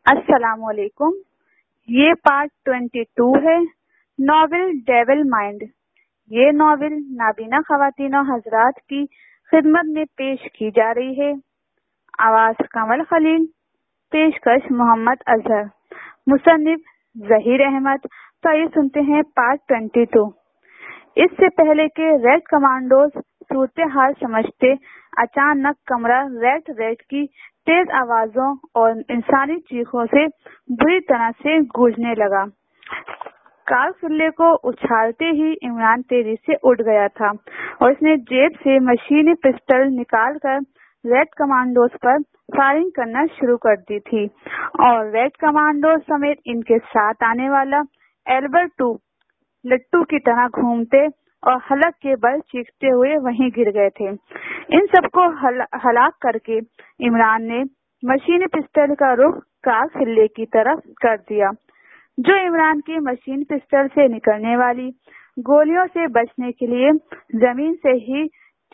السلام علیکم. یہ پارٹ 22 ہے ناول ڈیول مائنڈ. یہ ناول نابینا خواتین و حضرات کی خدمت میں پیش کی جا رہی ہے. آواز کمل خلیل، پیشکش محمد اظہر، مصنف ظہیر احمد. تو یہ سنتے ہیں پارٹ 22. اس سے پہلے کہ ریڈ کمانڈوز صورتحال سمجھتے، اچانک کمرہ ریٹ کی تیز آوازوں اور انسانی چیخوں سے بری طرح سے گونجنے لگا. کارخلے کو اچھالتے ہی عمران تیزی سے اٹھ گیا تھا اور اس نے جیب سے مشینی پسٹل نکال کر ریڈ کمانڈوز پر فائرنگ کرنا شروع کر دی تھی، اور ریڈ کمانڈوز سمیت ان کے ساتھ آنے والا ایلبرٹو لٹو کی طرح گھومتے اور حلق کے بل چیختے ہوئے وہیں گر گئے تھے. ان سب کو ہلاک کر کے عمران نے مشین پسٹل کا رخ کارخلے کی طرف کر دیا، جو عمران کی مشین پسٹل سے نکلنے والی گولیوں سے بچنے کے لیے زمین سے ہی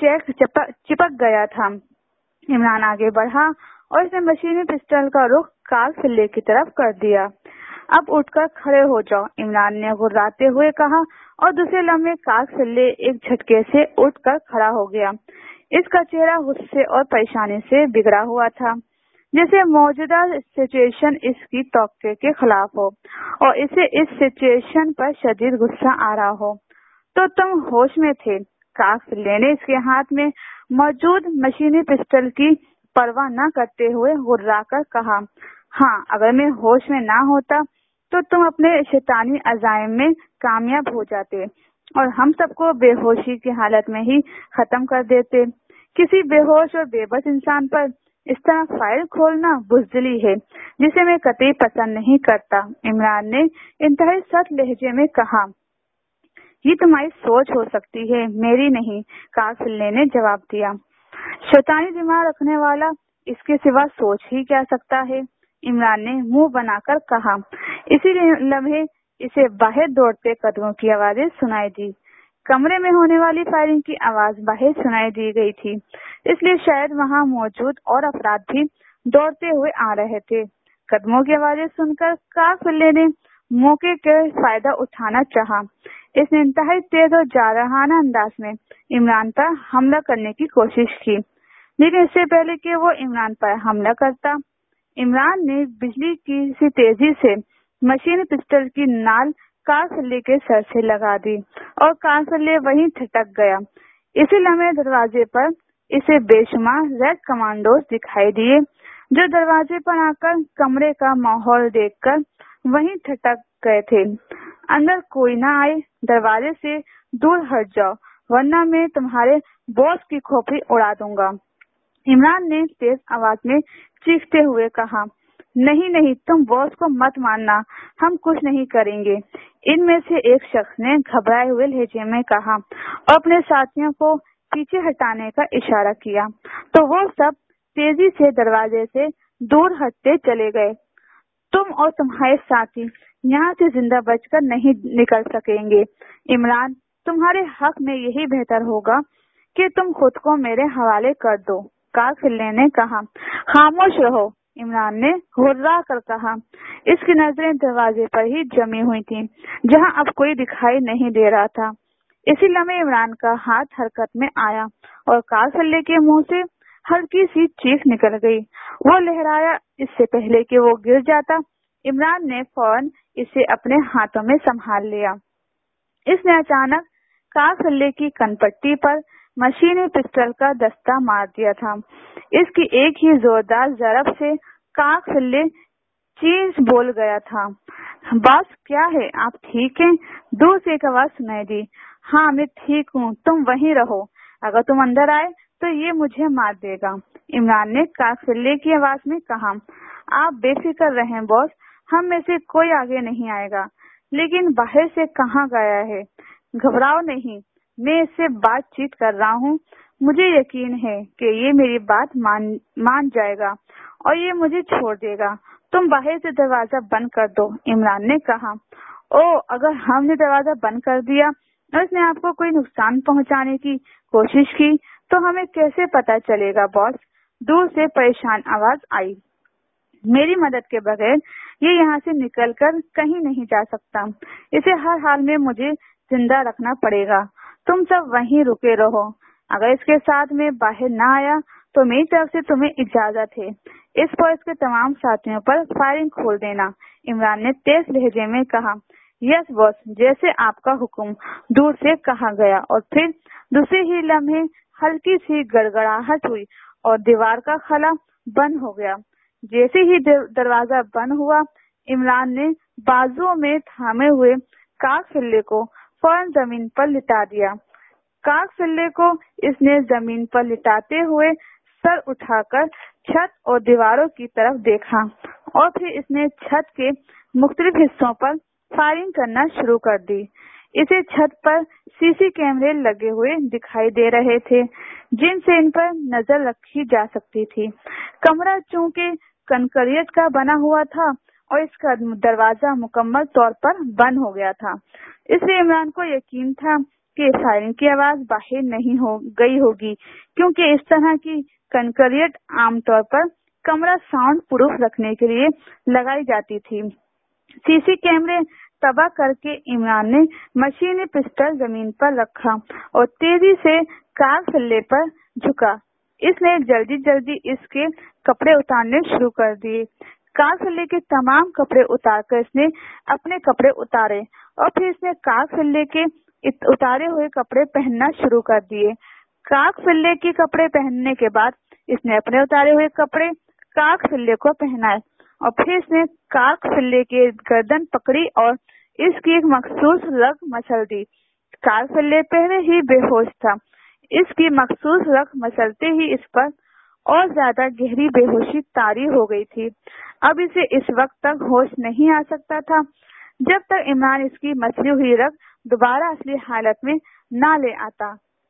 چپک گیا تھا. عمران آگے بڑھا اور اس نے مشین پسٹل کا رخ کارخلے کی طرف کر دیا. اب اٹھ کر کھڑے ہو جاؤ، عمران نے غراتے ہوئے کہا، اور دوسرے لمحے کارخلے ایک جھٹکے سے اٹھ کر کھڑا ہو گیا. اس کا چہرہ غصے اور پریشانی سے بگڑا ہوا تھا، جیسے موجودہ سچویشن اس کی توقع کے خلاف ہو اور اسے اس سچویشن پر شدید غصہ آ رہا ہو. تو تم ہوش میں تھے؟ کارخلے نے اس کے ہاتھ میں موجود مشینی پسٹل کی پرواہ نہ کرتے ہوئے غرا کر کہا. ہاں، اگر میں ہوش میں نہ ہوتا تو تم اپنے شیطانی عزائم میں کامیاب ہو جاتے اور ہم سب کو بے ہوشی کی حالت میں ہی ختم کر دیتے. کسی بے ہوش اور بے بس انسان پر اس طرح فائل کھولنا بزدلی ہے جسے میں قطعی پسند نہیں کرتا. عمران نے انتہائی سخت لہجے میں کہا. یہ تمہاری سوچ ہو سکتی ہے، میری نہیں، کارخلے نے جواب دیا. شیطانی دماغ رکھنے والا اس کے سوا سوچ ہی کیا سکتا ہے، عمران نے منہ بنا کر کہا. اسی لمحے اسے باہر دوڑتے قدموں کی آوازیں سنائی دی. کمرے میں ہونے والی فائرنگ کی آواز باہر سنائی دی گئی تھی، اس لیے شاید وہاں موجود اور افراد بھی دوڑتے ہوئے آ رہے تھے. قدموں کی آوازیں سن کر کارخلے نے موقع کا فائدہ اٹھانا چاہا. اس نے انتہائی تیز اور جارحانہ انداز میں عمران پر حملہ کرنے کی کوشش کی، لیکن اس سے پہلے کہ وہ عمران پر حملہ کرتا، عمران نے بجلی کی سی تیزی سے مشین پسٹل کی نال کارخلے کے سر سے لگا دی اور کارخلے وہیں ٹھٹک گیا. اسی لمحے دروازے پر اسے بے شمار ریڈ کمانڈوز دکھائی دیے، جو دروازے پر آ کر کمرے کا ماحول دیکھ کر وہیں ٹھٹک گئے تھے. اندر کوئی نہ آئے، دروازے سے دور ہٹ جاؤ ورنہ میں تمہارے باس کی کھوپڑی اڑا دوں گا، عمران نے تیز آواز میں چیختے ہوئے کہا. نہیں، تم باس کو مت ماننا، ہم کچھ نہیں کریں گے، ان میں سے ایک شخص نے گھبرائے ہوئے لہجے میں کہا اور اپنے ساتھیوں کو پیچھے ہٹانے کا اشارہ کیا. تو وہ سب تیزی سے دروازے سے دور ہٹتے چلے گئے. تم اور تمہارے ساتھی یہاں سے زندہ بچ کر نہیں نکل سکیں گے. عمران، تمہارے حق میں یہی بہتر ہوگا کہ تم خود کو میرے حوالے کر دو، کارخلے نے کہا. خاموش رہو، عمران نے غرا کر کہا. اس کی نظریں دروازے پر ہی جمی ہوئی تھیں، جہاں اب کوئی دکھائی نہیں دے رہا تھا. اسی لمحے عمران کا ہاتھ حرکت میں آیا اور کارخلے کے منہ سے ہلکی سی چیخ نکل گئی. وہ لہرایا. اس سے پہلے کہ وہ گر جاتا، عمران نے فوراً اسے اپنے ہاتھوں میں سنبھال لیا. اس نے اچانک کارخلے کی کنپٹی پر مشینی پسٹل کا دستہ مار دیا تھا. اس کی ایک ہی زوردار ضرب سے کارخلے چیز بول گیا تھا. باس، کیا ہے، آپ ٹھیک ہیں؟ دور سے ایک آواز سنائی دی. ہاں، میں ٹھیک ہوں، تم وہیں رہو، اگر تم اندر آئے تو یہ مجھے مار دے گا، عمران نے کارخلے کی آواز میں کہا. آپ بے فکر رہیں باس، ہم میں سے کوئی آگے نہیں آئے گا. لیکن باہر سے کہاں گیا ہے؟ گھبراؤ نہیں، میں اس سے بات چیت کر رہا ہوں. مجھے یقین ہے کہ یہ میری بات مان جائے گا اور یہ مجھے چھوڑ دے گا. تم باہر سے دروازہ بند کر دو، عمران نے کہا. اگر ہم نے دروازہ بند کر دیا اور اس نے آپ کو کوئی نقصان پہنچانے کی کوشش کی تو ہمیں کیسے پتہ چلے گا باس؟ دور سے پریشان آواز آئی. میری مدد کے بغیر یہ یہاں سے نکل کر کہیں نہیں جا سکتا. اسے ہر حال میں مجھے زندہ رکھنا پڑے گا. تم سب وہیں رکے رہو. اگر اس کے ساتھ میں باہر نہ آیا تو میری طرف سے تمہیں اجازت ہے. اس پر اس کے تمام ساتھیوں پر فائرنگ کھول دینا. عمران نے تیز لہجے میں کہا. یس باس، جیسے آپ کا حکم، دور سے کہا گیا، اور پھر دوسرے ہی لمحے ہلکی سی گڑگڑاہٹ ہوئی اور دیوار کا خلا بند ہو گیا. جیسے ہی دروازہ بند ہوا، عمران نے بازو میں تھامے ہوئے کاغ فلے کو فوراً زمین پر لٹا دیا. کاغ فلے کو اس نے زمین پر لٹاتے ہوئے سر اٹھا کر چھت اور دیواروں کی طرف دیکھا اور پھر اس نے چھت کے مختلف حصوں پر فائرنگ کرنا شروع کر دی. اسے چھت پر سی سی کیمرے لگے ہوئے دکھائی دے رہے تھے جن سے ان پر نظر رکھی جا سکتی تھی. کمرہ چونکہ کنکریٹ کا بنا ہوا تھا اور اس کا دروازہ مکمل طور پر بند ہو گیا تھا، اس لیے عمران کو یقین تھا کہ فائرنگ کی آواز باہر نہیں ہو گئی ہوگی، کیونکہ اس طرح کی کنکریٹ عام طور پر کمرہ ساؤنڈ پروف رکھنے کے لیے لگائی جاتی تھی. سی سی کیمرے تباہ کر کے عمران نے مشینی پسٹل زمین پر رکھا اور تیزی سے کاغ فلے پر جھکا. اس نے جلدی اس کے کپڑے اتارنے شروع کر دیے. کاغ فلے کے تمام کپڑے اتار کر اس نے اپنے کپڑے اتارے اور پھر اس نے کاغ فلے کے اتارے ہوئے کپڑے پہننا شروع کر دیے. کاغ فلے کے کپڑے پہننے کے بعد اس نے اپنے اتارے ہوئے کپڑے کاغ فلے کو پہنائے اور پھر اس نے کاغ فلے کے گردن پکڑی اور اس کی ایک مخصوص رگ مچل دی. کاغ فلے پہلے ہی بے ہوش تھا. اس کی مخصوص رگ مچلتے ہی اس پر اور زیادہ گہری بے ہوشی طاری ہو گئی تھی. اب اسے اس وقت تک ہوش نہیں آ سکتا تھا جب تک عمران اس کی مچلی ہوئی رگ دوبارہ اصلی حالت میں نہ لے آتا.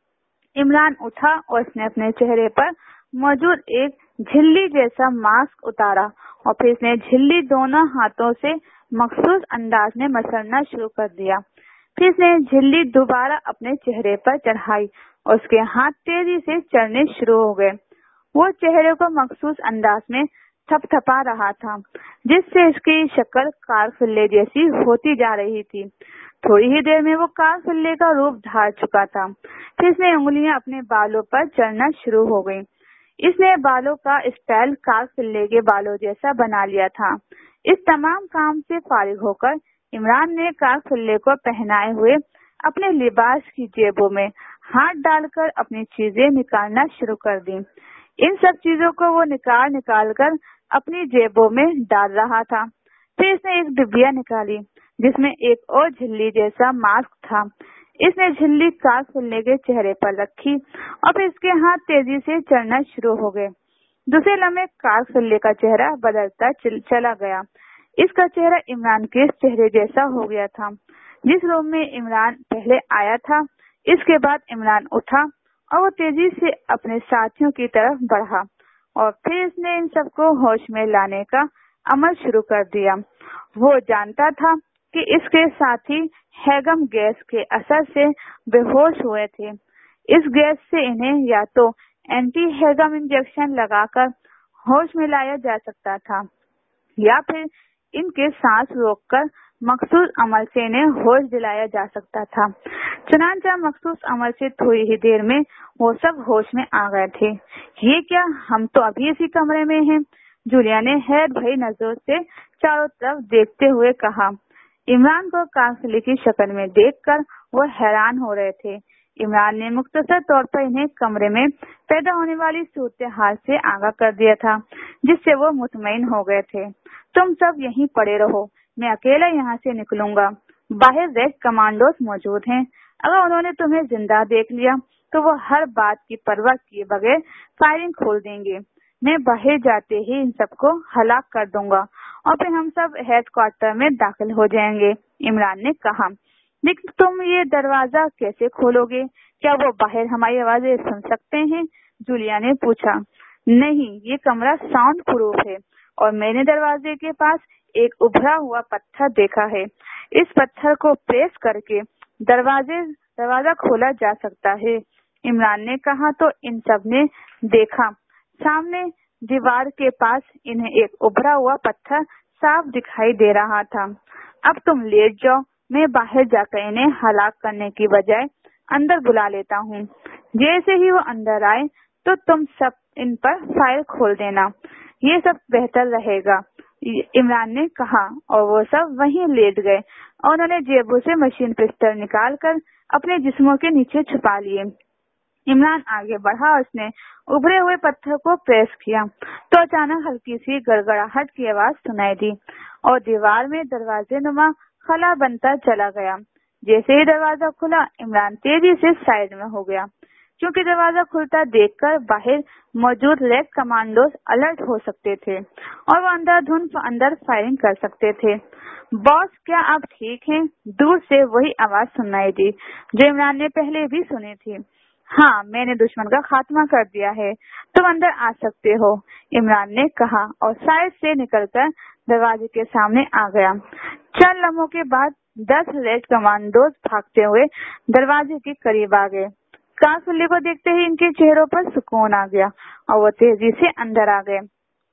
عمران اٹھا اور اس نے اپنے چہرے پر موجود ایک جھلی جیسا ماسک اتارا اور پھر اس نے جھلی دونوں ہاتھوں سے مخصوص انداز میں مچلنا شروع کر دیا. پھر اس نے جھلی دوبارہ اپنے چہرے پر چڑھائی اور اس کے ہاتھ تیزی سے چلنے شروع ہو گئے. وہ چہرے کو مخصوص انداز میں تھپ تھپا رہا تھا جس سے اس کی شکل کاغ فلے جیسی ہوتی جا رہی تھی. تھوڑی ہی دیر میں وہ کاغ فلے کا روپ دھار چکا تھا. پھر اس نے انگلیاں اپنے بالوں پر چلنا شروع ہو گئی. اس نے بالوں کا اسٹائل کاغ فلے کے بالوں جیسا بنا لیا تھا. اس تمام کام سے فارغ ہو کر عمران نے کاغ فلے کو پہنائے ہوئے اپنے لباس کی جیبوں میں ہاتھ ڈال کر اپنی چیزیں نکالنا شروع کر دی. ان سب چیزوں کو وہ نکال کر اپنی جیبوں میں ڈال رہا تھا. پھر اس نے ایک ڈبیا نکالی جس میں ایک اور جھلی جیسا ماسک تھا. اس نے جھلی کاغ فلے کے چہرے پر رکھی اور پھر اس کے ہاتھ تیزی سے چلنا شروع ہو گئے. دوسرے لمحے کاغ فلے کا چہرہ بدلتا چلا گیا. اس کا چہرہ عمران کے چہرے جیسا ہو گیا تھا جس روم میں عمران پہلے آیا تھا. اس کے بعد عمران اٹھا اور وہ تیزی سے اپنے ساتھیوں کی طرف بڑھا اور پھر اس نے ان سب کو ہوش میں لانے کا عمل شروع کر دیا. وہ جانتا تھا کہ اس کے ساتھی ہیگم گیس کے اثر سے بے ہوش ہوئے تھے. اس گیس سے انہیں یا تو اینٹی ہیگم انجیکشن لگا کر ہوش میں لایا جا سکتا تھا یا پھر ان کے سانس روک کر مخصوص عمل سے انہیں ہوش دلایا جا سکتا تھا. چنانچہ مخصوص عمل سے تھوڑی ہی دیر میں وہ سب ہوش میں آ گئے تھے. یہ کیا، ہم تو ابھی اسی کمرے میں ہیں، جولیا نے حیرت بھری نظروں سے چاروں طرف دیکھتے ہوئے کہا. عمران کو کاغ فلے کی شکل میں دیکھ کر وہ حیران ہو رہے تھے. عمران نے مختصر طور پر انہیں کمرے میں پیدا ہونے والی صورتحال سے آگاہ کر دیا تھا جس سے وہ مطمئن ہو گئے تھے. تم سب یہیں پڑے رہو، میں اکیلا یہاں سے نکلوں گا. باہر ریڈ کمانڈوز موجود ہیں. اگر انہوں نے تمہیں زندہ دیکھ لیا تو وہ ہر بات کی پرواہ کیے بغیر فائرنگ کھول دیں گے. میں باہر جاتے ہی ان سب کو ہلاک کر دوں گا اور پھر ہم سب ہیڈ کوارٹر میں داخل ہو جائیں گے. عمران نے کہا. لیکن تم یہ دروازہ کیسے کھولو گے؟ کیا وہ باہر ہماری آوازیں سن سکتے ہیں؟ جولیا نے پوچھا. نہیں، یہ کمرہ ساؤنڈ پروف ہے اور میں نے دروازے کے پاس ایک ابھرا ہوا پتھر دیکھا ہے. اس پتھر کو پریس کر کے دروازہ کھولا جا سکتا ہے. عمران نے کہا. تو ان سب نے دیکھا. سامنے दीवार के पास इन्हें एक उभरा हुआ पत्थर साफ दिखाई दे रहा था। अब तुम लेट जाओ, मैं बाहर जाकर इन्हें हलाक करने की बजाय अंदर बुला लेता हूँ। जैसे ही वो अंदर आए तो तुम सब इन पर फायर खोल देना, ये सब बेहतर रहेगा, इमरान ने कहा। और वो सब वहीं लेट गए और उन्होंने जेबों से मशीन पिस्टल निकालकर अपने जिस्मों के नीचे छुपा लिए। इमरान आगे बढ़ा और उसने उभरे हुए पत्थर को प्रेस किया तो अचानक हल्की सी गड़गड़ाहट की आवाज सुनाई दी और दीवार में दरवाजे नुमा खला बनता चला गया। जैसे ही दरवाजा खुला, इमरान तेजी से साइड में हो गया, क्योंकि दरवाजा खुलता देखकर बाहर मौजूद रेड कमांडोज अलर्ट हो सकते थे और वो अंदर फायरिंग कर सकते थे। बॉस, क्या आप ठीक हैं? दूर से वही आवाज सुनाई दी जो इमरान ने पहले भी सुनी थी। हाँ, मैंने दुश्मन का खात्मा कर दिया है, तुम अंदर आ सकते हो, इमरान ने कहा और साइड से निकलकर दरवाजे के सामने आ गया। चंद लम्हों के बाद 10 रेड कमांडोज भागते हुए दरवाजे के करीब आ गए। कांसुल्ली को देखते ही इनके चेहरों पर सुकून आ गया और वो तेजी से अंदर आ गए।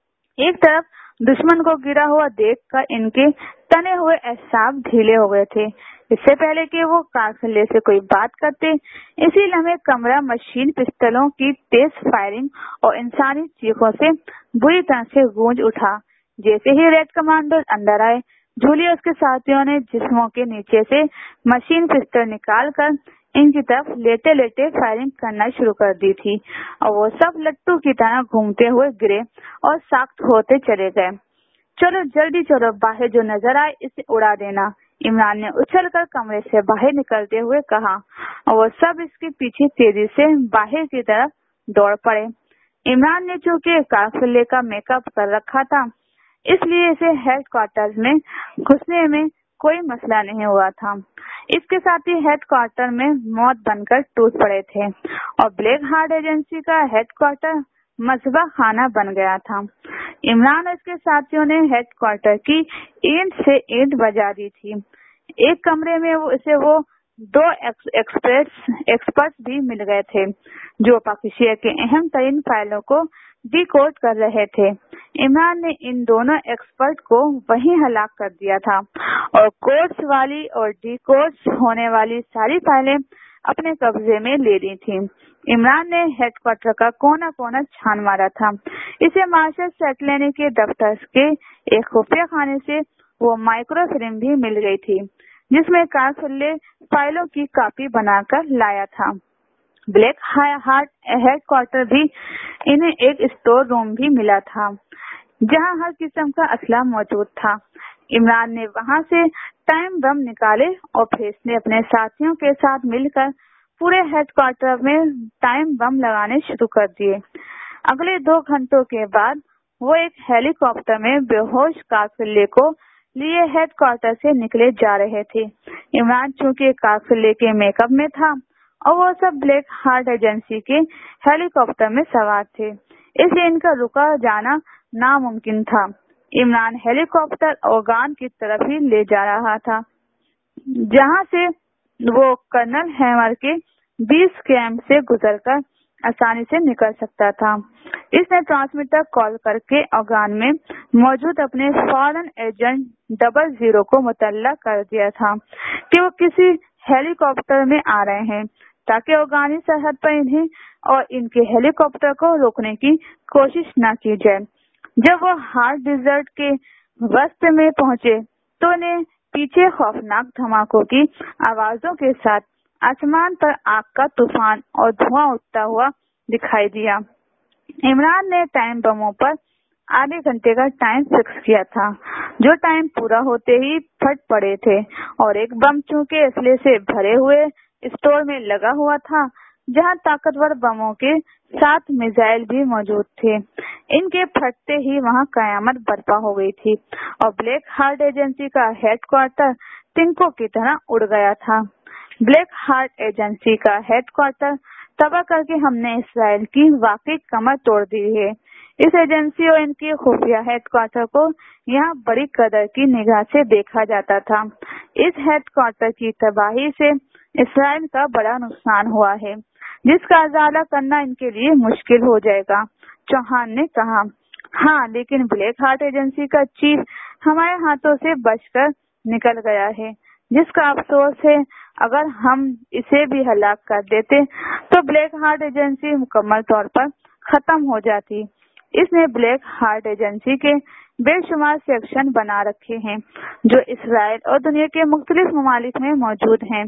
एक तरफ दुश्मन को गिरा हुआ देखकर इनके तने हुए एहसास ढीले हो गए थे। इससे पहले कि वो काफिले से कोई बात करते, इसी लम्हे कमरा मशीन पिस्टलों की तेज फायरिंग और इंसानी चीखों से बुरी तरह से गूंज उठा। जैसे ही रेड कमांडो अंदर आए, जूलिया उसके साथियों ने जिस्मों के नीचे से मशीन पिस्टल निकालकर इनकी तरफ लेटे लेटे फायरिंग करना शुरू कर दी थी और वो सब लट्टू की तरह घूमते हुए गिरे और सख्त होते चले गए। चलो जल्दी चलो, बाहर जो नजर आए इसे उड़ा देना, इमरान ने उछलकर कमरे से बाहर निकलते हुए कहा और वो सब इसके पीछे तेजी से बाहर की तरफ दौड़ पड़े। इमरान ने चूंकि काफिले का मेकअप कर रखा था, इसलिए इसे हेडक्वार्टर में घुसने में कोई मसला नहीं हुआ था। इसके साथ ही हेडक्वार्टर में मौत बनकर टूट पड़े थे और ब्लैक हार्ट एजेंसी का हेडक्वार्टर मजबा खाना बन गया था। इमरान और इसके साथियों ने हेडक्वार्टर की ईंट से ईंट बजा दी थी। एक कमरे में वो 2 एक्सपर्ट्स भी मिल गए थे जो पाकिस्तान के अहम तरीन फाइलों को डिकोड कर रहे थे। इमरान ने इन दोनों एक्सपर्ट को वहीं हलाक कर दिया था और कोड्स वाली और डिकोड्स होने वाली सारी फाइलें अपने कब्जे में ले ली थी। इमरान ने हेडक्वार्टर का कोना कोना छान मारा था। इसे मार्शल सेटलेनी के दफ्तर के एक खुफिया खाने से वो माइक्रोफिल्म भी मिल गई थी जिसमें काफिले फाइलों की कॉपी बनाकर लाया था। ब्लैक हार्ट हेडक्वार्टर भी इन्हें एक स्टोर रूम भी मिला था जहां हर किस्म का असला मौजूद था। इमरान ने वहां से टाइम बम निकाले और फिर इसने अपने साथियों के साथ मिलकर पूरे हेडक्वार्टर में टाइम बम लगाने शुरू कर दिए। अगले 2 घंटों के बाद वो एक हेलीकॉप्टर में बेहोश काफिले को लिए हेडक्वार्टर से निकले जा रहे थे। इमरान चूंकि काफिले के मेकअप में था और वो सब ब्लैक हार्ट एजेंसी के हेलीकॉप्टर में सवार थे, इसलिए इनका रुका जाना नामुमकिन था। इमरान हेलीकॉप्टर ओगान की तरफ ही ले जा रहा था जहां से वो कर्नल हैमर के 20 कैंप से गुजरकर आसानी से निकल सकता था। इसने ट्रांसमीटर कॉल करके ओगान में मौजूद अपने फॉरेन एजेंट 00 को मुतल्ला कर दिया था कि वो किसी हेलीकॉप्टर में आ रहे हैं ताकि ओगानी सरहद पर इन्हें और इनके हेलीकॉप्टर को रोकने की कोशिश न की जाए। जब वो हार्ट डिजर्ट के वस्त में पहुंचे तो उन्हें पीछे खौफनाक धमाकों की आवाजों के साथ आसमान पर आग का तूफान और धुआं उठता हुआ दिखाई दिया। इमरान ने टाइम बमों पर आधे घंटे का टाइम फिक्स किया था जो टाइम पूरा होते ही फट पड़े थे और एक बम चूंकि असले से भरे हुए स्टोर में लगा हुआ था जहां ताकतवर बमों के साथ मिसाइल भी मौजूद थे। इनके फटते ही वहां कयामत बर्पा हो गई थी और ब्लैक हार्ट एजेंसी का हेडक्वार्टर तिनकों की तरह उड़ गया था। ब्लैक हार्ट एजेंसी का हेडक्वार्टर तबाह करके हमने इसराइल की वाकई कमर तोड़ दी है। इस एजेंसी और इनके खुफिया हेडक्वार्टर को यहाँ बड़ी कदर की निगाह से देखा जाता था। इस हेडक्वार्टर की तबाही से इसराइल का बड़ा नुकसान हुआ है जिसका अजाला करना इनके लिए मुश्किल हो जाएगा, चौहान ने कहा। हाँ, लेकिन ब्लैक हार्ट एजेंसी का चीफ हमारे हाथों से बचकर निकल गया है, जिसका अफसोस है। अगर हम इसे भी हलाक कर देते तो ब्लैक हार्ट एजेंसी मुकम्मल तौर पर खत्म हो जाती। इसने ब्लैक हार्ट एजेंसी के बेशुमार सेक्शन बना रखे हैं जो इसराइल और दुनिया के मुख्तलिफ ममालिक में मौजूद हैं।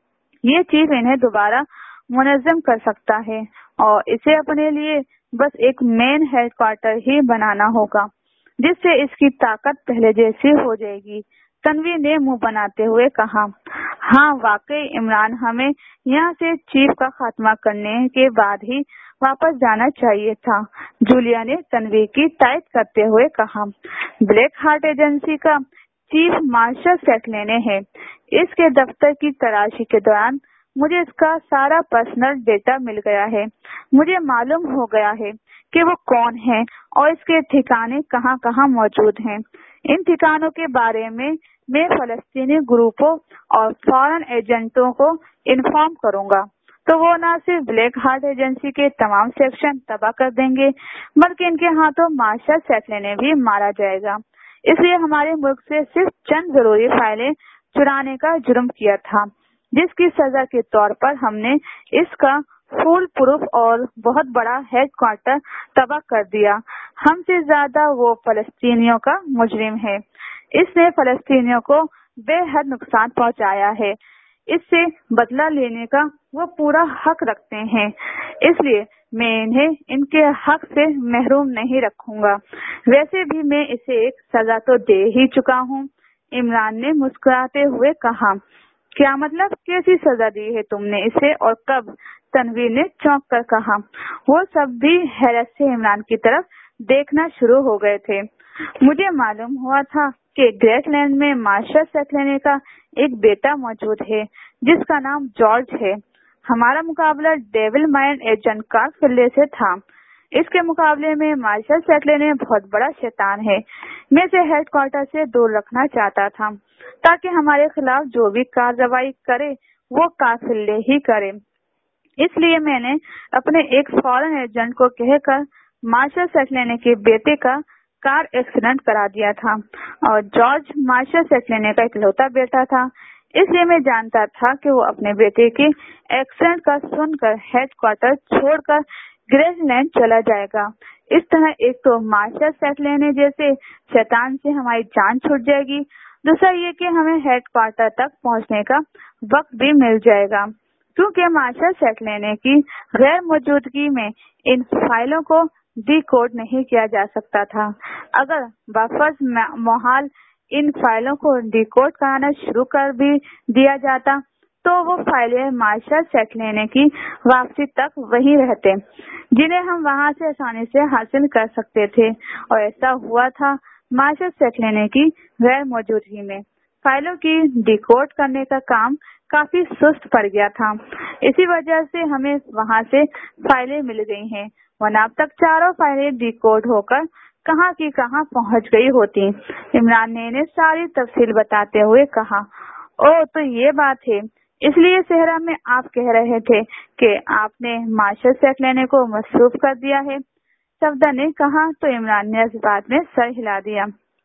ये चीफ इन्हें दोबारा मुनज़्ज़म कर सकता है और इसे अपने लिए बस एक मेन हेडक्वार्टर ही बनाना होगा, जिससे इसकी ताकत पहले जैसी हो जाएगी। तन्वी ने मुंह बनाते हुए कहा, हाँ वाकई इमरान, हमें यहाँ से चीफ का खात्मा करने के बाद ही वापस जाना चाहिए था। जूलिया ने तन्वी की तायद करते हुए कहा, ब्लैक हार्ट एजेंसी का चीफ मार्शल सेटलेने हैं। इसके दफ्तर की तलाशी के दौरान मुझे इसका सारा पर्सनल डेटा मिल गया है। मुझे मालूम हो गया है कि वो कौन है और इसके ठिकाने कहाँ कहाँ मौजूद हैं। इन ठिकानों के बारे में मैं फलस्तीनी ग्रुपों और फॉरेन एजेंटों को इन्फॉर्म करूंगा, तो वो न सिर्फ ब्लैक हार्ट एजेंसी के तमाम सेक्शन तबाह कर देंगे, बल्कि इनके हाथों मार्शल सेटलेने भी मारा जाएगा। इसलिए हमारे मुल्क से सिर्फ चंद जरूरी फाइलें चुराने का जुर्म किया था, जिसकी सजा के तौर पर हमने इसका फुल प्रूफ और बहुत बड़ा हेडक्वार्टर तबाह कर दिया। हमसे ज्यादा वो फलस्तीनियों का मुजरिम है। इसने फलस्तीनियों को बेहद नुकसान पहुंचाया है। इससे बदला लेने का वो पूरा हक रखते हैं, इसलिए मैं इन्हें इनके हक से महरूम नहीं रखूंगा। वैसे भी मैं इसे एक सजा तो दे ही चुका हूँ। इमरान ने मुस्कुराते हुए कहा, क्या मतलब, कैसी सजा दी है तुमने इसे और कब? तनवीर ने चौंक कर कहा। वो सब भी हैरत से इमरान की तरफ देखना शुरू हो गए थे। मुझे मालूम हुआ था कि ग्रेटलैंड में मार्शल सेटलेने का एक बेटा मौजूद है जिसका नाम जॉर्ज है। हमारा मुकाबला devil mind agent Karl Finley से था। इसके मुकाबले में मार्शल सेटलेने बहुत बड़ा शैतान है। मैं इसे हेडक्वार्टर से दूर रखना चाहता था ताकि हमारे खिलाफ जो भी कार्रवाई करे वो कार्ल फिनले ही करे। इसलिए मैंने अपने एक फॉरेन एजेंट को कहकर मार्शल सेटलेने के बेटे का कार एक्सीडेंट करा दिया था और जॉर्ज मार्शल सेटलेने का इकलौता बेटा था। इसलिए मैं जानता था कि वो अपने बेटे के एक्सीडेंट का सुनकर हेडक्वार्टर छोड़कर ग्रेसलैंड चला जाएगा। इस तरह एक तो मार्शल सेटलेने जैसे शैतान से हमारी जान छूट जाएगी, दूसरा ये कि हमें हेडक्वार्टर तक पहुंचने का वक्त भी मिल जाएगा, क्योंकि मार्शल सेटलेने की गैर मौजूदगी में इन फाइलों को डिकोड नहीं किया जा सकता था। अगर बफर्स मोहाल इन फाइलों को डिकोड कराना शुरू कर भी दिया जाता तो वो फाइलें मार्शल सेटलेने की वापसी तक वहीं रहते, जिन्हें हम वहां से आसानी से हासिल कर सकते थे। और ऐसा हुआ था। मार्शल सेटलेने की गैर मौजूदगी में फाइलों की डिकोड करने का काम काफी सुस्त पड़ गया था। इसी वजह से हमें वहां से फाइलें मिल गई हैं, वरना अब तक चारों फाइलें डिकोड होकर कहाँ की कहाँ पहुंच गई होती। इमरान ने इन्हें सारी तफसील बताते हुए कहा, ओ तो ये बात है, इसलिए सेहरा में आप कह रहे थे कि आपने मार्शल सेटलेने को मसरूफ कर दिया है। सफदर ने कहा तो इमरान ने इस बात में सर हिला दिया।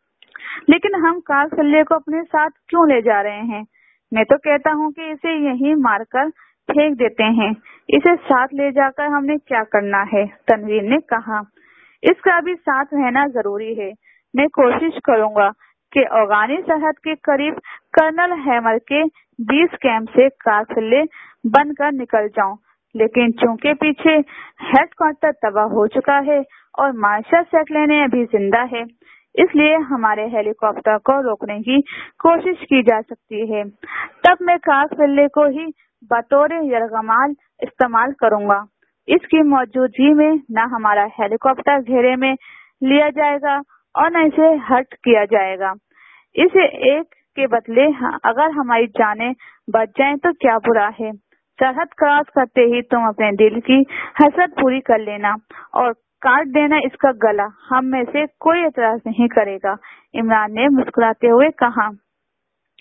लेकिन हम कार्ल फिनले को अपने साथ क्यों ले जा रहे हैं? मैं तो कहता हूँ कि इसे यहीं मारकर फेंक देते हैं। इसे साथ ले जाकर हमने क्या करना है? तनवीर ने कहा, इसका भी साथ रहना जरूरी है। मैं कोशिश करूंगा कि अफगानी सरहद के करीब कर्नल हैमर के 20 कैंप से कार्ल फिनले बनकर निकल जाऊं, लेकिन चूंकि पीछे हेडक्वार्टर तबाह हो चुका है और मार्शल सेटलेने अभी जिंदा है, इसलिए हमारे हेलीकॉप्टर को रोकने की कोशिश की जा सकती है। तब मैं कार्ल फिनले को ही बतौर यरगमाल इस्तेमाल करूंगा। इसकी मौजूदगी में न हमारा हेलीकॉप्टर घेरे में लिया जाएगा और न इसे हर्ट किया जाएगा। इसे एक के बदले अगर हमारी जानें बच जाएं तो क्या बुरा है। सरहद क्रॉस करते ही तुम अपने दिल की हसरत पूरी कर लेना और काट देना इसका गला। हम में से कोई एतराज नहीं करेगा। इमरान ने मुस्कुराते हुए कहा,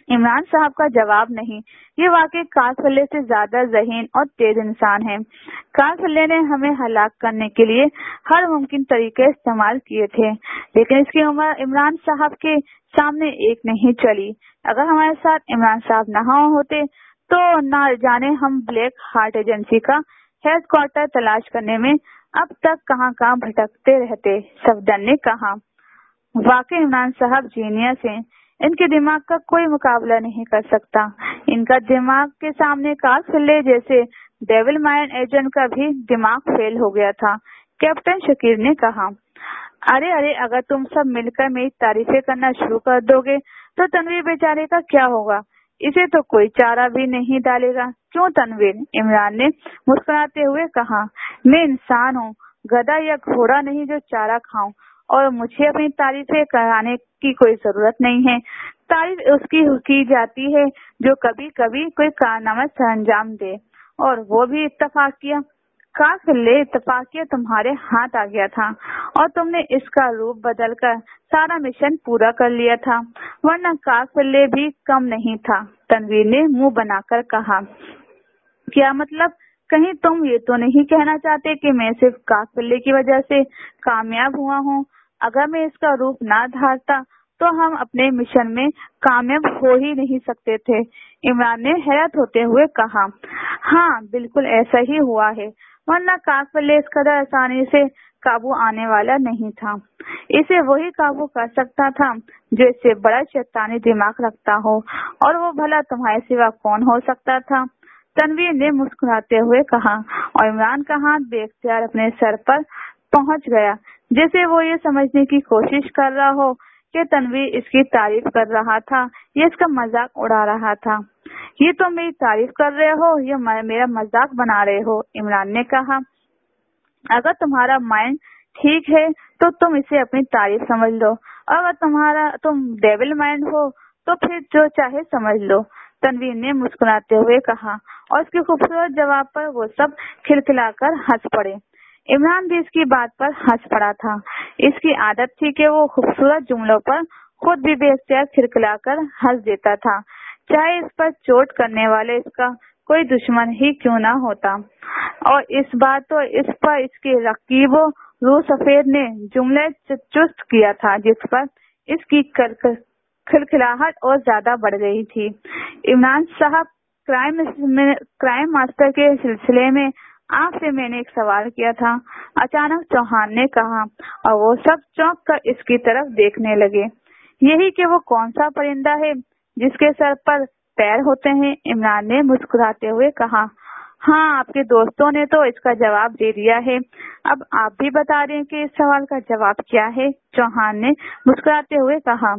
عمران صاحب کا جواب نہیں۔ یہ واقعی کاسفلے سے زیادہ ذہین اور تیز انسان ہے۔ کاسفلے نے ہمیں ہلاک کرنے کے لیے ہر ممکن طریقے استعمال کیے تھے، لیکن اس کی عمر عمران صاحب کے سامنے ایک نہیں چلی۔ اگر ہمارے ساتھ عمران صاحب نہ ہوتے تو نہ جانے ہم بلیک ہارٹ ایجنسی کا ہیڈ کوارٹر تلاش کرنے میں اب تک کہاں کہاں بھٹکتے رہتے، صفدر نے کہا۔ واقعی عمران صاحب جینیس ہیں، ان کے دماغ کا کوئی مقابلہ نہیں کر سکتا۔ ان کا دماغ کے سامنے کاسفلے جیسے ڈیول مائنڈ ایجنٹ کا بھی دماغ فیل ہو گیا تھا، کیپٹن شکیر نے کہا۔ ارے اگر تم سب مل کر میری تعریفیں کرنا شروع کر دو گے تو تنویر بیچارے کا کیا ہوگا؟ اسے تو کوئی چارہ بھی نہیں ڈالے گا۔ کیوں تنویر؟ عمران نے مسکراتے ہوئے کہا۔ میں انسان ہوں، گدھا یا گھوڑا نہیں جو چارہ کھاؤں، اور مجھے اپنی تعریفیں کرانے کی کوئی ضرورت نہیں ہے۔ تعریف اس کی جاتی ہے جو کبھی کبھی کوئی کارنامہ سر انجام دے، اور وہ بھی اتفاقیہ۔ کاسفلے اتفاقیہ تمہارے ہاتھ آ گیا تھا اور تم نے اس کا روپ بدل کر سارا مشن پورا کر لیا تھا، ورنہ کاسفلے بھی کم نہیں تھا، تنویر نے منہ بنا کر کہا۔ کیا مطلب؟ کہیں تم یہ تو نہیں کہنا چاہتے کہ میں صرف کاسفلے کی وجہ سے کامیاب ہوا ہوں؟ اگر میں اس کا روپ نہ دھارتا تو ہم اپنے مشن میں کامیاب ہو ہی نہیں سکتے تھے، عمران نے حیرت ہوتے ہوئے کہا۔ ہاں بالکل ایسا ہی ہوا ہے، ورنہ کاسفلے اس قدر آسانی سے قابو آنے والا نہیں تھا۔ اسے وہی قابو کر سکتا تھا جو اس سے بڑا شیطانی دماغ رکھتا ہو، اور وہ بھلا تمہارے سوا کون ہو سکتا تھا؟ تنویر نے مسکراتے ہوئے کہا، اور عمران کا ہاتھ بے اختیار اپنے سر پر پہنچ گیا، جیسے وہ یہ سمجھنے کی کوشش کر رہا ہو کہ تنویر اس کی تعریف کر رہا تھا یا اس کا مذاق اڑا رہا تھا۔ یہ تم میری تعریف کر رہے ہو یا میرا مذاق بنا رہے ہو؟ عمران نے کہا۔ اگر تمہارا مائنڈ ٹھیک ہے تو تم اسے اپنی تعریف سمجھ لو، اور اگر تم ڈیول مائنڈ ہو تو پھر جو چاہے سمجھ لو، تنویر نے مسکراتے ہوئے کہا، اور اس کے خوبصورت جواب پر وہ سب کھلکھلا کر ہنس پڑے۔ عمران بھی اس کی بات پر ہنس پڑا تھا۔ اس کی عادت تھی کہ وہ خوبصورت جملوں پر خود بھی بے اختیار کھلکھلا کر ہنس دیتا تھا، چاہے اس پر چوٹ کرنے والے اس کا کوئی دشمن ہی کیوں نہ ہوتا۔ اور اس بار تو اس پر اس کے رقیب و روح سفید نے جملے چست کیا تھا، جس پر اس کی کھلکھلاہٹ اور زیادہ بڑھ گئی تھی۔ عمران صاحب، کرائم ماسٹر کے سلسلے میں آپ سے میں نے ایک سوال کیا تھا، اچانک چوہان نے کہا، اور وہ سب چونک کر اس کی طرف دیکھنے لگے۔ یہی کہ وہ کون سا پرندہ ہے جس کے سر پر پیر ہوتے ہیں؟ عمران نے مسکراتے ہوئے کہا۔ ہاں، آپ کے دوستوں نے تو اس کا جواب دے دیا ہے، اب آپ بھی بتا دیں کہ اس سوال کا جواب کیا ہے، چوہان نے مسکراتے ہوئے کہا۔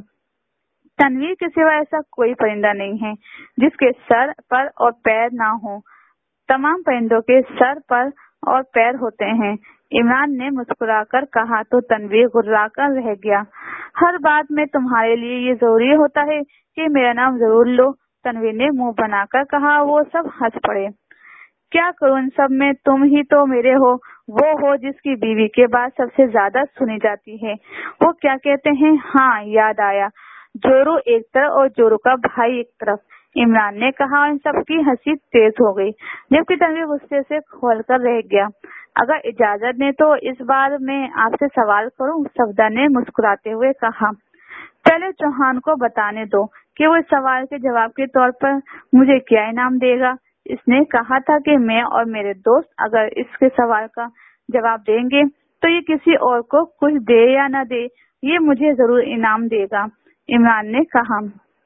تنویر کے سوا ایسا کوئی پرندہ نہیں ہے جس کے سر پر اور پیر نہ ہوں، تمام پرندوں کے سر پر اور پیر ہوتے ہیں، عمران نے مسکرا کر کہا۔ تو تنویر گرا کر رہ گیا۔ ہر بات میں تمہارے لیے یہ ضروری ہوتا ہے کہ میرا نام ضرور لو، تنویر نے منہ بنا کر کہا۔ وہ سب ہنس پڑے۔ کیا کروں ان سب میں؟ تم ہی تو میرے وہ ہو جس کی بیوی کے بعد سب سے زیادہ سنی جاتی ہے۔ وہ کیا کہتے ہیں؟ ہاں یاد آیا، جورو ایک طرف اور جورو کا بھائی ایک طرف، عمران نے کہا، اور ان سب کی ہنسی تیز ہو گئی، جبکہ تنویر غصے سے کھول کر رہ گیا۔ اگر اجازت دیں تو اس بار میں آپ سے سوال کروں، صفدر نے مسکراتے ہوئے کہا۔ پہلے چوہان کو بتانے دو کہ وہ اس سوال کے جواب کے طور پر مجھے کیا انعام دے گا۔ اس نے کہا تھا کہ میں اور میرے دوست اگر اس کے سوال کا جواب دیں گے تو یہ کسی اور کو کچھ دے یا نہ دے، یہ مجھے ضرور انعام دے گا، عمران نے کہا۔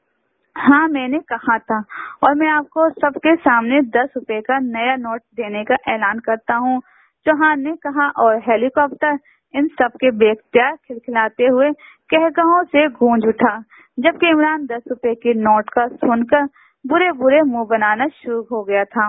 ہاں میں نے کہا تھا، اور میں آپ کو سب کے سامنے 10 روپے کا نیا نوٹ دینے کا اعلان کرتا ہوں، چوہان نے کہا، اور ہیلی کاپٹر ان سب کے بے اختیار کھلکھلاتے ہوئے قہقہوں سے گونج اٹھا، جبکہ عمران 10 روپے کے نوٹ کا سن کر برے برے منہ بنانا شروع ہو گیا تھا۔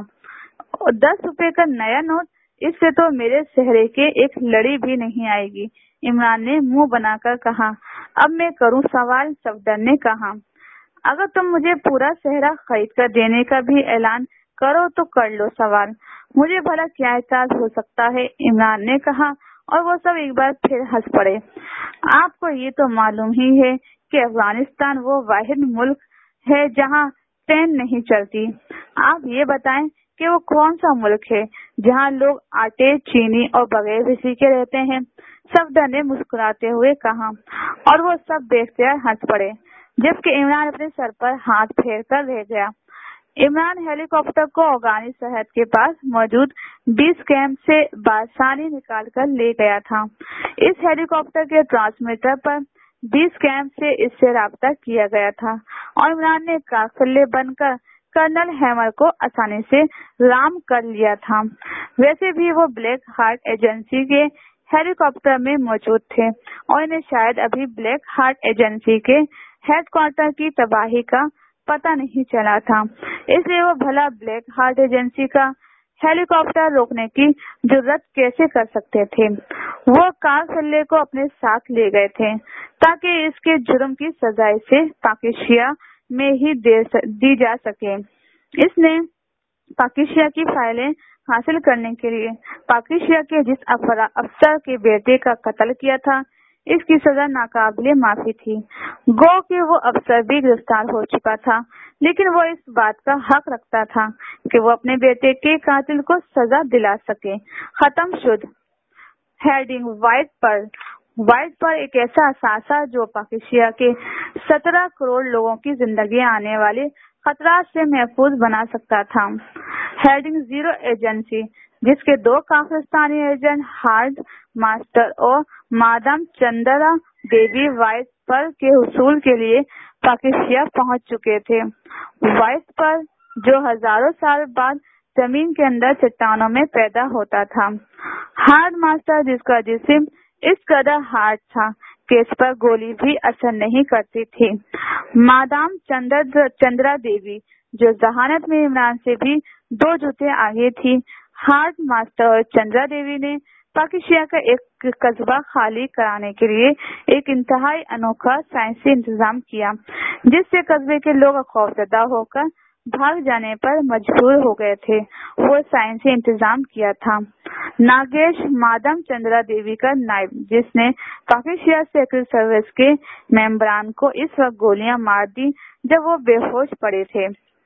10 روپے کا نیا نوٹ، اس سے تو میرے سہرے کے ایک لڑی بھی نہیں آئے گی، عمران نے منہ بنا کر کہا۔ اب میں کروں سوال، صفدر نے کہا۔ اگر تم مجھے پورا سہرا خرید کر دینے کا بھی اعلان کرو تو کر لو سوال، مجھے بھلا کیا اعتراض ہو سکتا ہے، عمران نے کہا، اور وہ سب ایک بار پھر ہنس پڑے۔ آپ کو یہ تو معلوم ہی ہے کہ افغانستان وہ واحد ملک ہے जहाँ ट्रेन नहीं चलती। आप ये बताएं कि वो कौन सा मुल्क है जहाँ लोग आटे, चीनी और बगैर बिजली के रहते हैं। सफदर ने मुस्कुराते हुए कहा और वो सब देखकर हंस पड़े, जबकि इमरान अपने सर पर हाथ फेर कर रह गया। इमरान हेलीकॉप्टर को अफगानी सरहद के पास मौजूद 20 कैंप से बासानी निकाल कर ले गया था। इस हेलीकॉप्टर के ट्रांसमीटर पर 20 कैंप से इससे राब्ता किया गया था और इमरान ने काफिले बनकर कर्नल हैमर को आसानी से राम कर लिया था। वैसे भी वो ब्लैक हार्ट एजेंसी के हेलीकॉप्टर में मौजूद थे और इन्हें शायद अभी ब्लैक हार्ट एजेंसी के हेडक्वार्टर की तबाही का पता नहीं चला था, इसलिए वो भला ब्लैक हार्ट एजेंसी का हेलीकॉप्टर रोकने की जुर्रत कैसे कर सकते थे। वो काफिले को अपने साथ ले गए थे ताकि इसके जुर्म की सजा इसे पाकिस्तान में ही दी जा सके। इसने पाकिस्तान की फाइलें हासिल करने के लिए पाकिस्तान के जिस अफसर के बेटे का कत्ल किया था, इसकी सजा नाकाबिले माफी थी। गो कि वो अफसर भी गिरफ्तार हो चुका था, लेकिन वो इस बात का हक रखता था कि वो अपने बेटे के कातिल को सजा दिला सके। खत्म शुद्ध हेडिंग व्हाइट पर एक ऐसा असासा जो पाकिस्तान के 17 करोड़ लोगों की जिंदगी आने वाले खतरात से महफूज बना सकता था। हेडिंग जीरो एजेंसी, जिसके 2 पाकिस्तानी एजेंट हार्ड मास्टर और मादाम चंद्रा देवी व्हाइट पर के हुसूल के लिए पाकिस्तान पहुंच चुके थे। व्हाइट पर जो हजारों साल बाद जमीन के अंदर चट्टानों में पैदा होता था। हार्ड मास्टर, जिसका जिस्म इस कदर हार्ड था कि इस पर गोली भी असर नहीं करती थी। मादाम चंद्रा देवी, जो जहानत में इमरान से भी 2 जूते आगे थी। हार्ड मास्टर और चंद्रा देवी ने पाकिस्तान का एक कस्बा खाली कराने के लिए एक इंतहाई अनोखा साइंसी इंतजाम किया, जिससे कस्बे के लोग खौफजदा होकर भाग जाने पर मजबूर हो गए थे। वो साइंसी इंतजाम किया था नागेश, मादाम चंद्रा देवी का नायब, जिसने पाकिस्तान सीक्रेट सर्विस के मेंबरान को इस वक्त गोलियां मार दी जब वो बेहोश पड़े थे।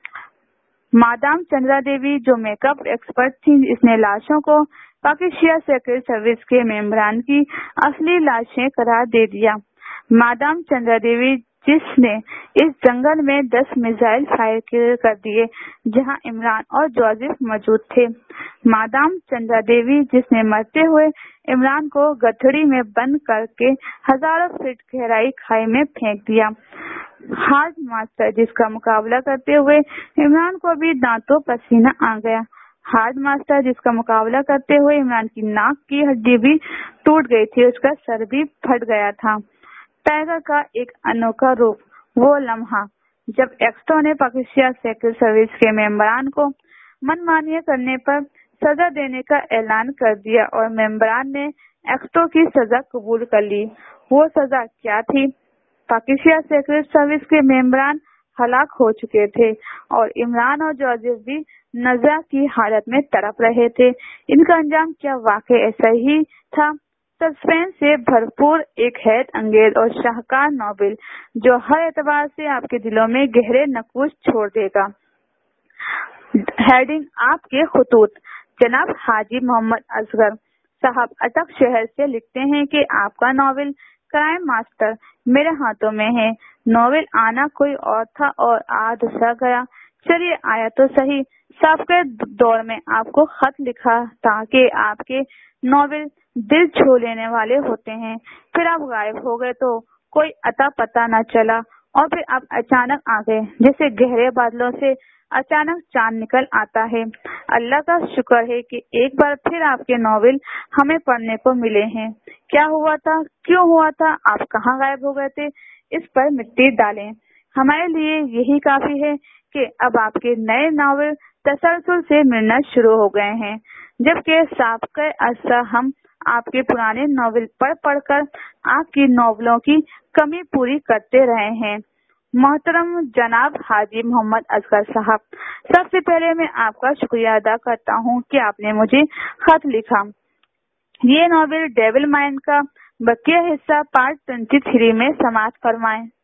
मादाम चंद्रा देवी, जो मेकअप एक्सपर्ट थी, इसने लाशों को पाकिस्तान सीक्रेट सर्विस के मेंबरान की असली लाशें करार दे दिया। मादाम चंद्रा देवी, जिसने इस जंगल में 10 मिसाइल फायर कर दिए जहां इमरान और जोसेफ मौजूद थे। मादाम चंद्रा देवी, जिसने मरते हुए इमरान को गठड़ी में बंद करके हजारों फीट गहराई खाई में फेंक दिया। हार्ड मास्टर, जिसका मुकाबला करते हुए इमरान को भी दांतों पसीना आ गया। हार्ड मास्टर, जिसका मुकाबला करते हुए इमरान की नाक की हड्डी भी टूट गई थी, उसका सर भी फट गया था। टाइगर का एक अनोखा रूप, वो लम्हा जब एक्स्ट्रो ने पाकिस्तान सीक्रेट सर्विस के मेंबरान को मनमानी करने पर सजा देने का ऐलान कर दिया और मेंबरान ने एक्स्ट्रो की सजा कबूल कर ली। वो सजा क्या थी? पाकिस्तान सीक्रेट सर्विस के मेंबरान हलाक हो चुके थे और इमरान और जोसेफ भी नज़ा की हालत में तड़प रहे थे। इनका अंजाम क्या वाकई ऐसा ही था? सस्पेंस से भरपूर एक हैरत अंगेज और शाहकार नॉवेल जो हर एतबार से आपके दिलों में गहरे नक्श छोड़ देगा। हेडिंग आपके खतूत। जनाब हाजी मोहम्मद असगर साहब अटक शहर से लिखते हैं कि आपका नॉवेल क्राइम मास्टर मेरे हाथों में है। नॉवेल आना कोई और था और आ दूसरा गया। चलिए आया तो सही। साबके दौर में आपको खत लिखा था कि आपके नॉवेल दिल छू लेने वाले होते हैं, फिर आप गायब हो गए तो कोई अता पता न चला और फिर आप अचानक आ गए, जैसे गहरे बादलों से अचानक चांद निकल आता है। अल्लाह का शुक्र है कि एक बार फिर आपके नॉवेल हमें पढ़ने को मिले हैं। क्या हुआ था, क्यों हुआ था, आप कहाँ गायब हो गए थे, इस पर मिट्टी डालें। हमारे लिए यही काफी है कि अब आपके नए नॉवेल तसलसल से मिलना शुरू हो गए हैं, जबकि साबके अरसा हम आपके पुराने नॉवेल पढ़कर आपकी नॉवेलों की कमी पूरी करते रहे हैं। मोहतरम जनाब हाजी मोहम्मद असगर साहब, सबसे पहले मैं आपका शुक्रिया अदा करता हूँ कि आपने मुझे खत लिखा। ये नॉवेल डेविल माइंड का बकिया हिस्सा पार्ट 23 में समाप्त फरमाएं।